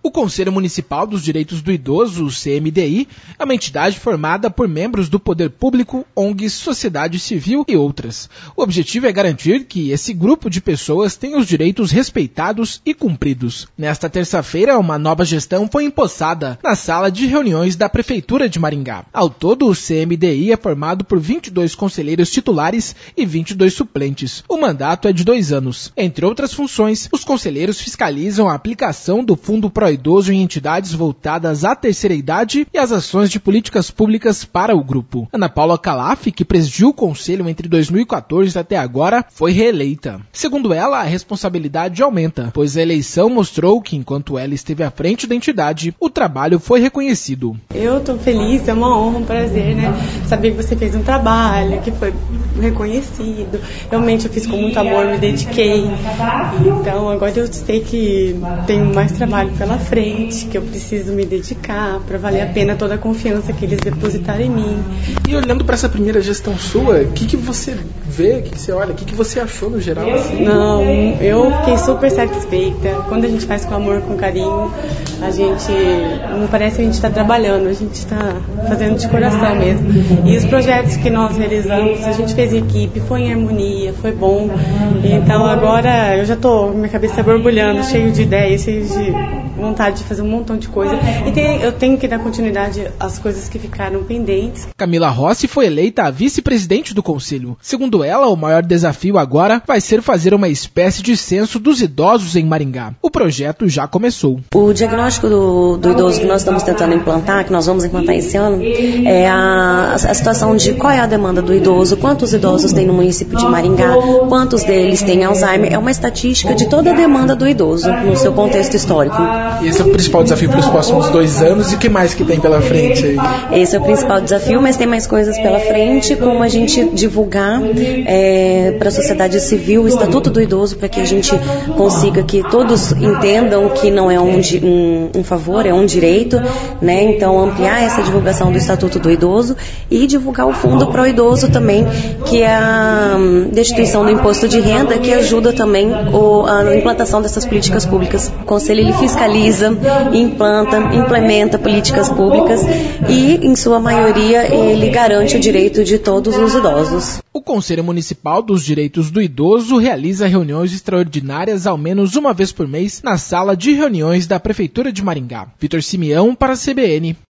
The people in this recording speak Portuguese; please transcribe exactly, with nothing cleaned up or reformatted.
O Conselho Municipal dos Direitos do Idoso, o C M D I, é uma entidade formada por membros do poder público, O N Gs, sociedade civil e outras. O objetivo é garantir que esse grupo de pessoas tenha os direitos respeitados e cumpridos. Nesta terça-feira, uma nova gestão foi empossada na sala de reuniões da Prefeitura de Maringá. Ao todo, o C M D I é formado por vinte e dois conselheiros titulares e vinte e dois suplentes. O mandato é de dois anos. Entre outras funções, os conselheiros fiscalizam a aplicação do Fundo Pro Idoso em entidades voltadas à terceira idade e as ações de políticas públicas para o grupo. Ana Paula Calaf, que presidiu o conselho entre dois mil e quatorze até agora, foi reeleita. Segundo ela, a responsabilidade aumenta, pois a eleição mostrou que, enquanto ela esteve à frente da entidade, o trabalho foi reconhecido. Eu estou feliz, é uma honra, um prazer, né? Saber que você fez um trabalho, que foi reconhecido. Realmente eu fiz com muito amor, me dediquei. Então agora eu sei que tenho mais trabalho pela frente, que eu preciso me dedicar para valer a pena toda a confiança que eles depositaram em mim. E olhando para essa primeira gestão sua, o que, que você vê, o que, que você olha, o que, que você achou no geral? Assim? Não, eu fiquei super satisfeita. Quando a gente faz com amor, com carinho, a gente não parece que a gente está trabalhando, a gente está fazendo de coração mesmo. E os projetos que nós realizamos, a gente fez em equipe, foi em harmonia, foi bom. Então agora eu já estou, minha cabeça borbulhando, cheio de ideias, cheio de vontade de fazer um montão de coisa. E tem, eu tenho que dar continuidade às coisas que ficaram pendentes. Camila Rossi foi eleita a vice-presidente do Conselho. Segundo ela, o maior desafio agora vai ser fazer uma espécie de censo dos idosos em Maringá. O projeto já começou. O diagnóstico do, do idoso que nós estamos tentando implantar, que nós vamos implantar esse ano, é a, a situação de qual é a demanda do idoso, quantos idosos tem no município de Maringá, quantos deles têm Alzheimer. É uma estatística de toda a demanda do idoso no seu contexto histórico. Esse é o principal desafio para os próximos dois anos e o que mais que tem pela frente aí? Esse é o principal desafio, mas tem mais coisas pela frente, como a gente divulgar é, para a sociedade civil o Estatuto do Idoso, para que a gente consiga que todos entendam que não é um, um, um favor, é um direito, né? Então ampliar essa divulgação do Estatuto do Idoso e divulgar o Fundo Pro Idoso também, que é a destituição do imposto de renda, que ajuda também o, a implantação dessas políticas públicas. O Conselho ele fiscaliza, implanta, implementa políticas públicas e, em sua maioria, ele garante o direito de todos os idosos. O Conselho Municipal dos Direitos do Idoso realiza reuniões extraordinárias ao menos uma vez por mês na sala de reuniões da Prefeitura de Maringá. Vitor Simeão para a C B N.